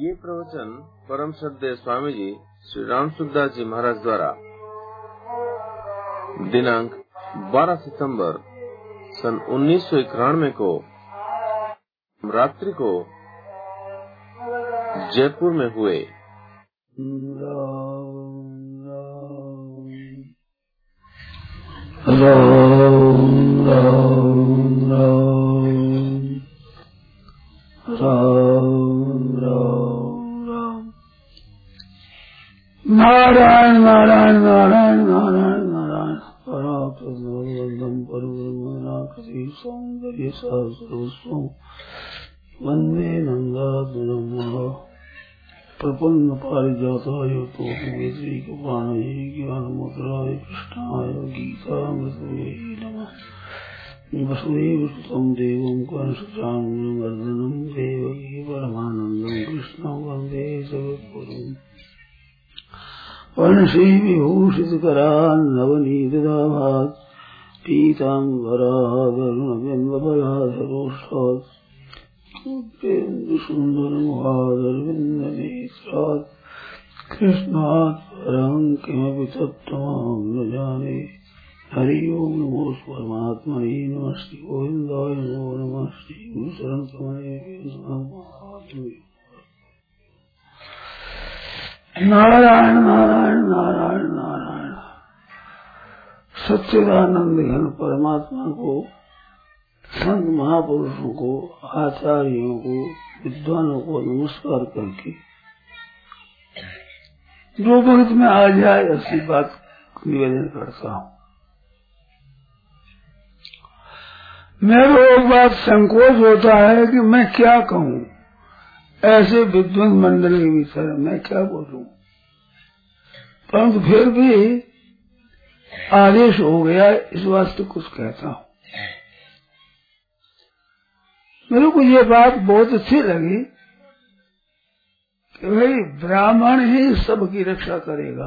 ये प्रवचन परम श्रद्धेय स्वामी जी श्री राम सुखदास जी महाराज द्वारा दिनांक 12 सितंबर सन 1991 को रात्रि को जयपुर में हुए। राम राम राम राम राम नारायण नारायण नारायण नारायण नारायण परात्म परब्रह्मनाकृति सौंदर्य सहस्रस्वं वंदे नंदात्मजं प्रपन्न पारिजाताय तोषिकेतरीकपाणये ज्ञानमुद्राय कृष्णाय गीतामृतये नमः। वसुदेवसुतं देवं कंसचाणूरमर्दनं देवकी परमानन्दं कृष्णं वन्दे जगद्गुरुम्। वंशीविभूषितकरान्नवनीतदाभात् पीताम्बरादरुणबिम्बफलाधरोष्ठात् सुन्दरमुखादरविन्दनेत्रात् कृष्णात् परं किमपि तत्त्वमहं न जाने। हरि ओम नमो परमात्मने नमस्ते गोविंदाय नमो नमः श्री गुरुचरण कमले नारायण नारायण नारायण नारायण। सच्चिदानंद घन परमात्मा को, संत महापुरुषों को, आचार्यों को, विद्वानों को नमस्कार करके जो भक्त में आ जाए ऐसी बात निवेदन करता हूँ। मेरे को एक बात संकोच होता है कि मैं क्या कहूँ ऐसे विद्वान मंडल के भीतर, मैं क्या बोलूं, परंतु फिर भी आदेश हो गया इस वास्ते कुछ कहता हूँ। मेरे को ये बात बहुत अच्छी लगी कि भाई ब्राह्मण ही सबकी रक्षा करेगा।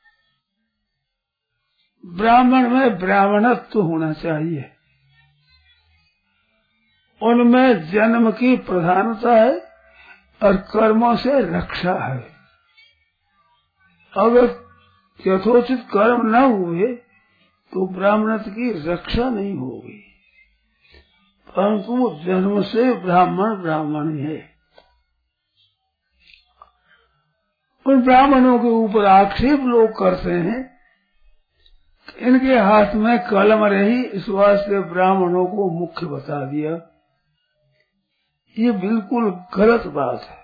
ब्राह्मण में ब्राह्मणत्व होना चाहिए, उनमें जन्म की प्रधानता है और कर्मों से रक्षा है। अगर यथोचित कर्म न हुए तो ब्राह्मणत्व की रक्षा नहीं होगी, परंतु जन्म से ब्राह्मण ब्राह्मण ही है। उन ब्राह्मणों के ऊपर आक्षेप लोग करते हैं कि इनके हाथ में कलम रही, इस वास्ते ब्राह्मणों को मुख्य बता दिया। ये बिल्कुल गलत बात है।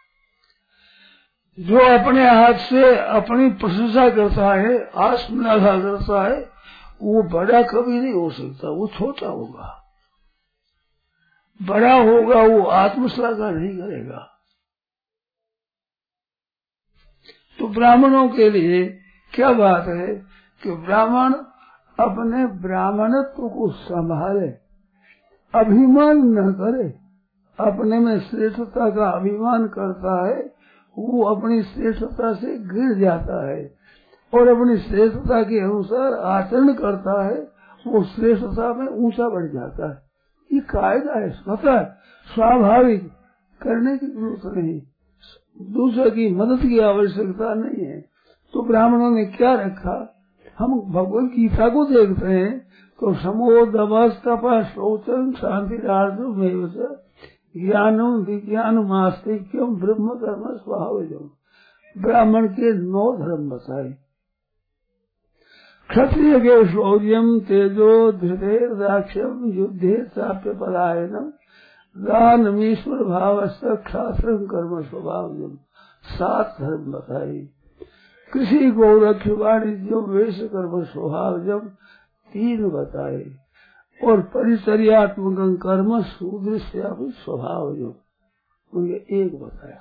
जो अपने हाथ से अपनी प्रशंसा करता है, आत्मनिर्भरता करता है, वो बड़ा कभी नहीं हो सकता, वो छोटा होगा। बड़ा होगा वो आत्मश्लाघा नहीं करेगा। तो ब्राह्मणों के लिए क्या बात है कि ब्राह्मण अपने ब्राह्मणत्व को संभाले, अभिमान न करे। अपने में श्रेष्ठता का अभिमान करता है, वो अपनी श्रेष्ठता से गिर जाता है, और अपनी श्रेष्ठता के अनुसार आचरण करता है, वो श्रेष्ठता में ऊंचा बढ़ जाता है। ये कायदा है, स्वतः स्वाभाविक, करने की जरूरत नहीं, दूसरे की मदद की आवश्यकता नहीं है। तो ब्राह्मणों ने क्या रखा, हम भगवत गीता को देखते हैं तो समोदमस्तपः शौचं क्षान्तिरार्जवमेव च ज्ञानम विज्ञानम आस्तिक्यम ब्रह्म कर्म स्वभावजम। ब्राह्मण के 9 धर्म बताए। क्षत्रिय के शौर्यम तेजो धृते दाक्ष्यम युद्धे चाप्य पलायनम दानमीश्वर भावस्य क्षात्रं कर्म स्वभावजम। 7 धर्म बताए। कृषि गौरक्ष वाणिज्य वेश कर्म स्वभावजम 3 बताए, और परिचर्यात्मक कर्म सुदृश्य स्वभावजम उनके 1 बताया।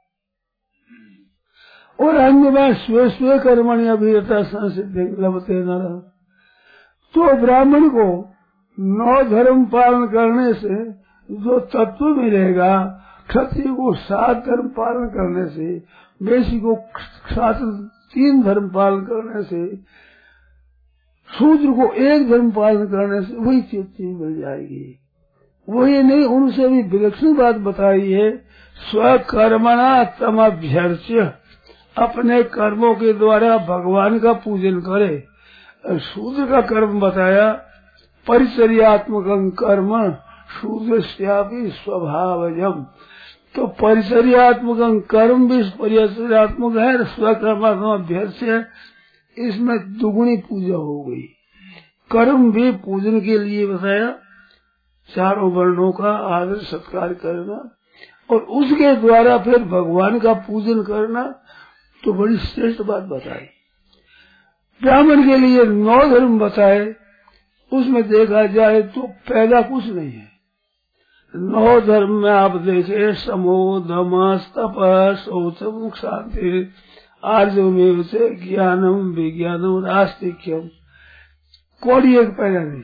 और अन्य बात स्वे स्वे कर्मणि अभिरता संसिद्धि लभते नर। तो ब्राह्मण को 9 धर्म पालन करने से जो तत्व मिलेगा, क्षत्रिय को 7 धर्म पालन करने से, वैश्य को 3 धर्म पालन करने से, शूद्र को 1 धर्म पालन करने से वही चीज मिल जाएगी। वही नहीं, उनसे भी विलक्षण बात बताई है। स्वकर्मणा तम अभ्यर्च्य, अपने कर्मों के द्वारा भगवान का पूजन करे। शूद्र का कर्म बताया, परिचर्यात्मक कर्म शूद्रस्यापि स्वभावजम। तो परिचर्यात्मक कर्म भी परिचर्यात्मक है, स्वकर्मात्मक अभ्यर्थ है, इसमें दुगुनी पूजा हो गई। कर्म भी पूजन के लिए बताया, चारों वर्णों का आदर सत्कार करना, और उसके द्वारा फिर भगवान का पूजन करना, तो बड़ी श्रेष्ठ बात बताई। ब्राह्मण के लिए 9 धर्म बताए, उसमें देखा जाए तो पहला कुछ नहीं है। 9 धर्म में आप देखे, समो दम तप शौचम शांति आर्जवमेव से ज्ञानम विज्ञानम आस्तिक्यम, कोई एक पहला नहीं।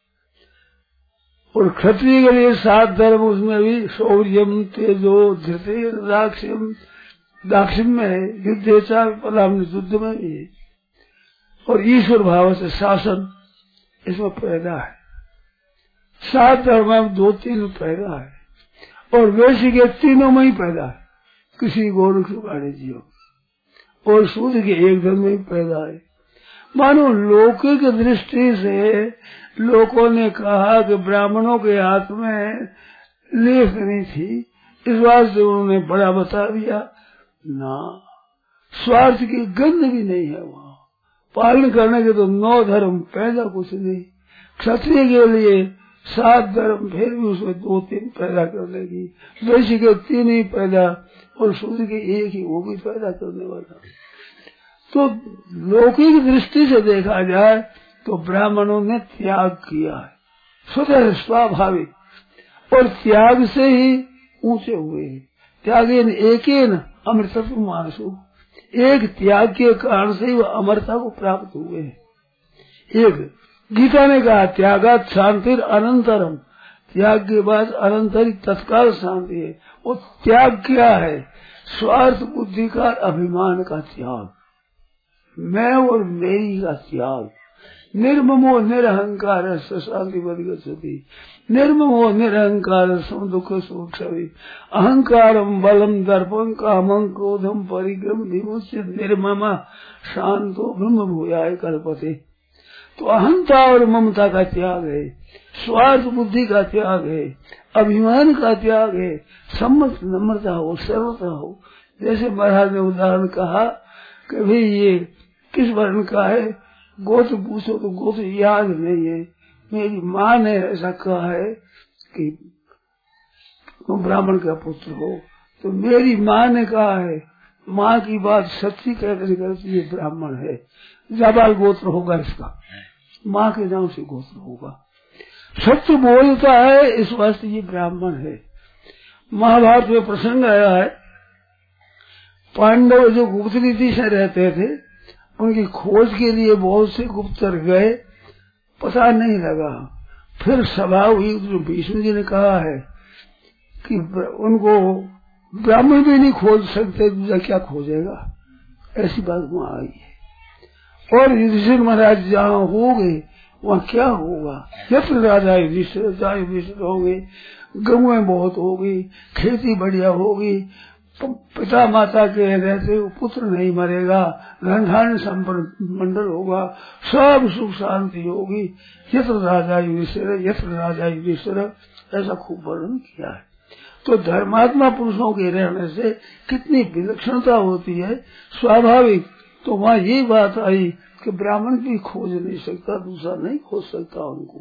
और क्षत्रिय के लिए 7 धर्म, उसमें भी शौर्यम तेजो धृति दाक्षिण्यम, दाक्षिण्य में है, युद्धेचा पलाम युद्ध में भी है, और ईश्वर भाव से शासन, इसमें पैदा है। 7 धर्म में 2-3 पैदा है, और वैश्य के तीनों में ही पैदा है, किसी गोरख वाणिज्य, और सूर्य के एक धर्म में ही पैदा है। मानो लौकिक दृष्टि से लोगों ने कहा कि ब्राह्मणों के हाथ में लेख नहीं थी, इस बात से उन्होंने बड़ा बता दिया ना, स्वार्थ की गंध भी नहीं है वहाँ। पालन करने के तो 9 धर्म, पैदा कुछ नहीं। क्षत्रिय के लिए 7 धर्म, फिर भी उसमें 2-3 पैदा कर लेगी, वैश्य के 3 ही पैदा, और सूर्य के 1 ही, वो भी पैदा करने वाला। तो लौकिक दृष्टि से देखा जाए तो ब्राह्मणों ने त्याग किया है, स्वतः स्वाभाविक, और त्याग से ही ऊंचे हुए हैं। त्यागेन एकेन अमृतत्व मानसु, एक त्याग के कारण से वह अमरता को प्राप्त हुए हैं। एक गीता ने कहा, त्यागात शांतिर अनंतरम, त्याग के बाद अनंतरी तत्काल शांति है। वो त्याग क्या है? स्वार्थ बुद्धि का, अभिमान का त्याग, मैं और मेरी का त्याग। निर्ममो निरहंकार शांति बदगति, निर्ममो निरहंकार सम दुख सुख सभी, अहंकारम बलम दर्पम कामं क्रोधम परिक्रम विमुच्य निर्ममा शांतो ब्रह्म भूयाय कल्पते। तो अहंता और ममता का त्याग है, स्वार्थ बुद्धि का त्याग है, अभिमान का त्याग है, सम्मत नम्रता हो, सरलता हो। जैसे महाराज ने उदाहरण कहा कि भाई ये किस वर्ण का है, गोत्र पूछो तो गोत्र याद नहीं है। मेरी माँ ने ऐसा कहा है कि तुम ब्राह्मण का पुत्र हो, तो मेरी माँ ने कहा है, माँ की बात सच्ची कहकर करती ये ब्राह्मण है, जाबाल गोत्र होगा इसका, माँ के नाम से गोत्र होगा, सत्य बोलता है, इस वास्ते ये ब्राह्मण है। महाभारत में प्रसंग आया है, पांडव जो गुप्त रीति से रहते थे, उनकी खोज के लिए बहुत से गुप्तचर गए, पता नहीं लगा। फिर सभा हुई, जो भीष्म जी ने कहा है कि उनको ब्राह्मण भी नहीं खोज सकते, दूसरा क्या खोजेगा, ऐसी बात वहां आई है। और युधिष्ठिर महाराज जहाँ हो गए वहाँ क्या होगा, यत्र राजा युधिष्ठिर होंगे, गौएं बहुत होगी, खेती बढ़िया होगी, पिता माता के रहते पुत्र नहीं मरेगा, धन संपन्न मंडल होगा, सब सुख शांति होगी। यत्र राजा युधिष्ठिर, ऐसा खूब वर्णन किया है। तो धर्मात्मा पुरुषों के रहने से कितनी विलक्षणता होती है, स्वाभाविक। तो वहाँ ये बात आई कि ब्राह्मण भी खोज नहीं सकता, दूसरा नहीं खोज सकता उनको।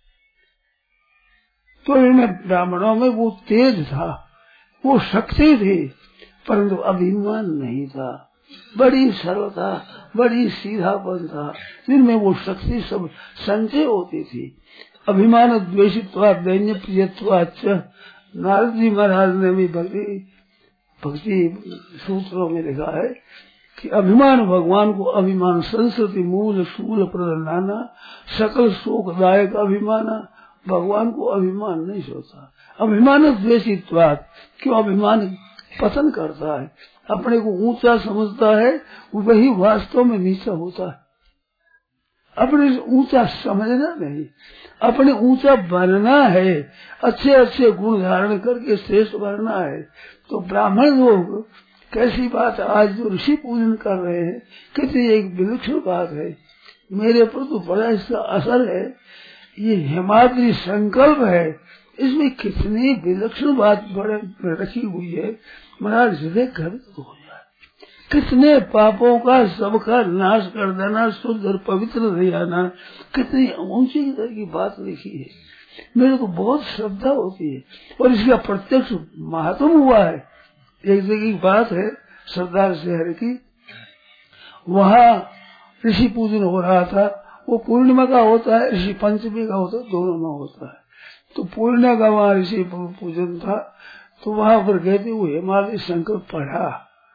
तो इन्हें ब्राह्मणों में वो तेज था, वो शक्ति थी, परंतु अभिमान नहीं था, बड़ी सरलता, बड़ी सीधापन था, जिनमें वो शक्ति सब संचय होती थी। अभिमान द्वेषित्वा दैन्य प्रियत्वाच्च, नारद जी महाराज ने भी भक्ति सूत्रों में लिखा है कि अभिमान भगवान को अभिमान संस्कृति मूल शूल प्रधाना, सकल शोकदायक अभिमाना, भगवान को अभिमान नहीं सोता। अभिमान द्वेषित्वात्, क्यों अभिमान पतन करता है, अपने को ऊंचा समझता है, वही वास्तव में नीचा होता है। अपने से ऊंचा समझना नहीं, अपने ऊंचा बनना है, अच्छे अच्छे गुण धारण करके श्रेष्ठ बनना है। तो ब्राह्मण लोग कैसी बात, आज जो ऋषि पूजन कर रहे हैं, कितनी एक विलक्षण बात है। मेरे पर तो बड़ा इसका असर है। ये हिमाद्री संकल्प है, इसमें कितनी विलक्षण बात बड़े रखी हुई है। महाराज हृदय गर्वित हो जाए, कितने पापों का सबका नाश कर देना, शुद्ध और पवित्र रह जाना, कितनी ऊंची तरह की बात लिखी है। मेरे को बहुत श्रद्धा होती है और इसका प्रत्यक्ष महात्म हुआ है। एक जगह की बात है सरदार शहर की, वहाँ ऋषि पूजन हो रहा था। वो पूर्णिमा का होता है, ऋषि पंचमी का होता है, दोनों में होता है। तो पूर्णिमा का वहाँ ऋषि पूजन था, तो वहाँ पर कहते हुए हिमालय शंकर पढ़ा।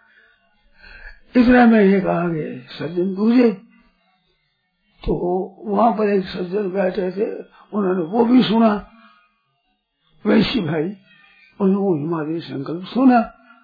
इतना में ये कहा गया सज्जन दूजे, तो वहाँ पर एक सज्जन बैठे थे, उन्होंने वो भी सुना, वैश्य भाई, उन्होंने वो हिमालय शंकर सुना।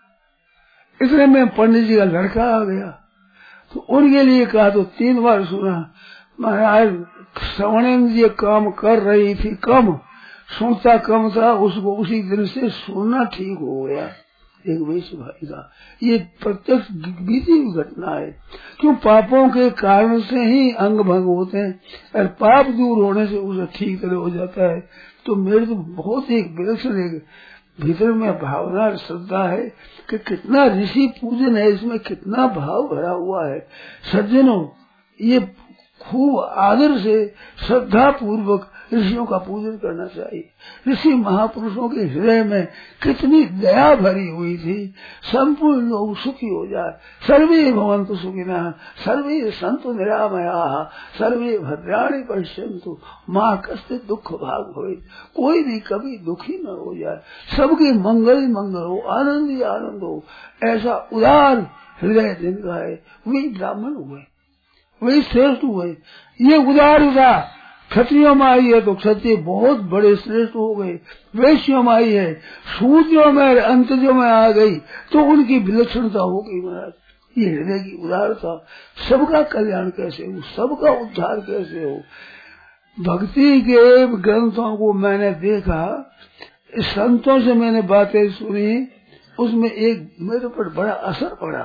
इतने में पंडित जी का लड़का आ गया, तो उनके लिए कहा, तो 3 बार सुना। महाराज श्रवणेंद्रिय काम कर रही थी कम, सुनता कम था, उसको उसी दिन से सुनना ठीक हो गया। एक वैश्य भाई का ये प्रत्यक्ष बीती हुई घटना है। क्यों? पापों के कारण से ही अंग भंग होते हैं, और पाप दूर होने से उसे ठीक तरह हो जाता है। तो मेरे तो बहुत एक विलक्षण एक भीतर में भावना श्रद्धा है कि कितना ऋषि पूजन है, इसमें कितना भाव भरा हुआ है। सज्जनों, ये खूब आदर से श्रद्धा पूर्वक ऋषियों का पूजन करना चाहिए। ऋषि महापुरुषों के हृदय में कितनी दया भरी हुई थी। संपूर्ण लोग सुखी हो जाए, सर्वे भवन्तु सुखिनः, सर्वे सन्तु निरामयाः, सर्वे भद्राणि पश्यन्तु मा कश्चित् दुःख भाग् भवेत्। कोई भी कभी दुखी न हो जाए, सबके मंगल ही मंगल हो, आनंद ही आनंद हो, ऐसा उदार हृदय जिनका है, वही ब्राह्मण हुए, वही श्रेष्ठ हुए। ये उदारता क्षत्रियों में आई है तो क्षत्रिय बहुत बड़े श्रेष्ठ हो गए, वैश्यों में आई है, शूद्रों में अंतजों में आ गई तो उनकी विलक्षणता हो गई। महाराज, ये हृदय की उदारता, सबका कल्याण कैसे हो, सबका उद्धार कैसे हो। भक्ति के ग्रंथों को मैंने देखा, संतों से मैंने बातें सुनी, उसमें एक मेरे पर बड़ा असर पड़ा।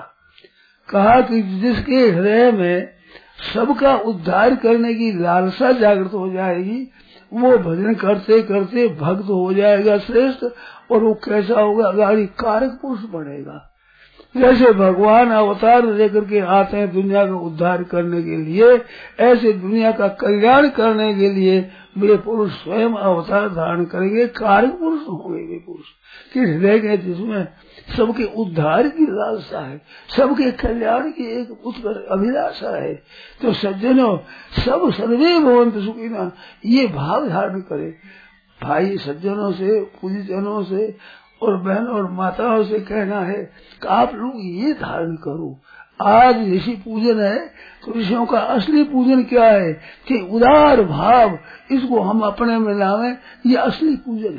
कहा कि जिसके हृदय में सबका उद्धार करने की लालसा जागृत हो जाएगी, वो भजन करते करते भक्त हो जाएगा श्रेष्ठ, और वो कैसा होगा, अगाड़ी कारक पुरुष बनेगा। जैसे भगवान अवतार लेकर के आते हैं दुनिया का उद्धार करने के लिए, ऐसे दुनिया का कल्याण करने के लिए वे पुरुष स्वयं अवतार धारण करेंगे, कारक पुरुष होंगे वे पुरुष कि हृदय के जिसमें सबके उद्धार की लालसा है, सबके कल्याण की एक उत्कट अभिलाषा है। तो सज्जनों, सब सर्वे भवन्तु सुखिनः, ये भाव धारण करे। भाई सज्जनों से, पूज्यजनों से और बहनों और माताओं से कहना है कि आप लोग ये धारण करो। आज ऋषि पूजन है तो ऋषियों का असली पूजन क्या है कि उदार भाव, इसको हम अपने में लावे, ये असली पूजन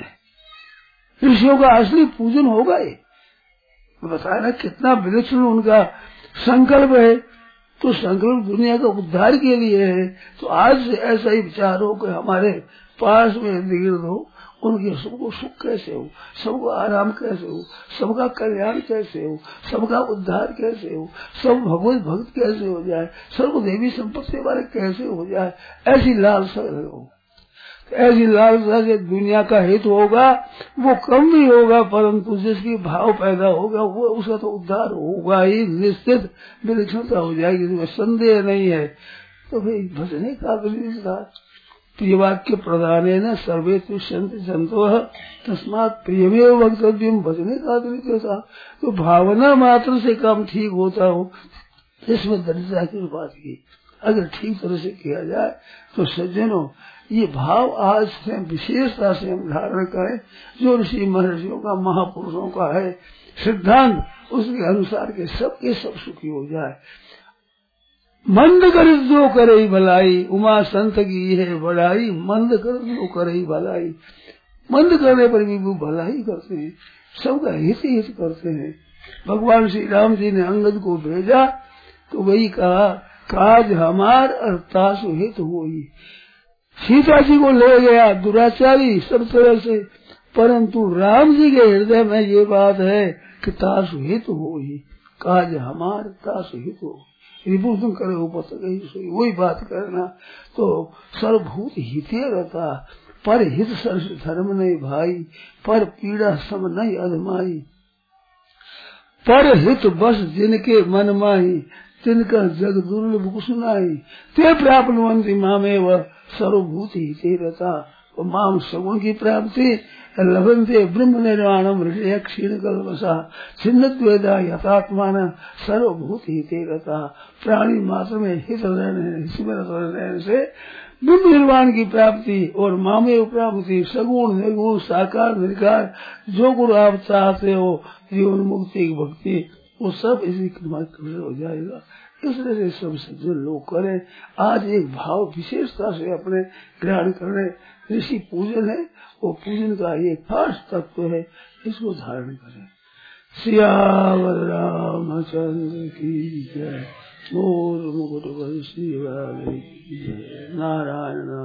है। ऋषियों का असली पूजन होगा ये। बताया ना कितना विलक्षण उनका संकल्प है। तो संकल्प दुनिया का उद्धार के लिए है। तो आज से ऐसा ही विचार हो कि हमारे पास में गिर्द हो, उनके सबको सुख कैसे हो, सबको आराम कैसे हो, सबका कल्याण कैसे हो, सबका उद्धार कैसे हो, सब भगवत भक्त कैसे हो जाए, सर्व देवी संपत्ति वाले कैसे हो जाए, ऐसी लालसा हो। ऐसी लालसा से दुनिया का हित होगा, वो कम भी होगा, परंतु जिसकी भाव पैदा होगा वो उसका तो उद्धार होगा ही, निश्चित विलक्षणता हो जाएगी, इसमें संदेह नहीं है। तो भाई भजने का प्रिय वाक्य प्रदाने न सर्वे तुष्यन्ति संतोष, तस्मात् प्रियमेव वक्तव्यम भजने का था। तो भावना मात्र से काम ठीक होता हो, इसमें दरिद्रता की बात की अगर ठीक तरह से किया जाए तो सज्जनों, ये भाव आज से विशेषता से हम धारण करें, जो ऋषि महर्षियों का, महापुरुषों का है सिद्धांत, उसके अनुसार के सबके सब सुखी हो जाए। मंद कर जो करे भलाई, उमा संत की है बड़ाई, मंद कर जो करे भलाई। मंद करने पर भी वो भलाई करते हैं, सबका हित ही हित करते हैं। भगवान श्री राम जी ने अंगद को भेजा तो वही कहा काज हमार अर्थासु हित हुई। सीता जी को ले गया दुराचारी सब तरह से, परंतु राम जी के हृदय में ये बात है कि तासु हित हुई, काज हमार तासु हित हो। रिपुन करे उपत वही बात करना। तो सर्वभूत हिते रहता, पर हित सर्व धर्म नहीं भाई, पर पीड़ा सम नहीं अधमाई। पर हित बस जिनके मन माही, तिनका जग दुर्लभ कुसुनाई। ते प्राप्तवंती मामे व सर्वभूत हिते रहता। तो माम सगुण की प्राप्ति लभंते ब्रह्म निर्वाणम हृदय क्षीण कल्पसा छिन्नद्वेदा यथात्मान सर्वभूत हिते रहता। प्राणी मात्र में हित रहने से ब्रह्म निर्वाण की प्राप्ति और मामे प्राप्ति, सगुण निर्गुण साकार निराकार जो गुण आप चाहते हो, जीवन मुक्ति की भक्ति, वो सब इसी कृपा हो जाएगा। इसलिए से सब सज्जन लोग करें। आज एक भाव विशेषता से अपने ग्रहण करें। ऋषि पूजन है, वो पूजन का एक खास तत्व है, इसको धारण करें। सियावर रामचंद्र की जय। मोर मुकुट वंशी वाले की जय। नारायण।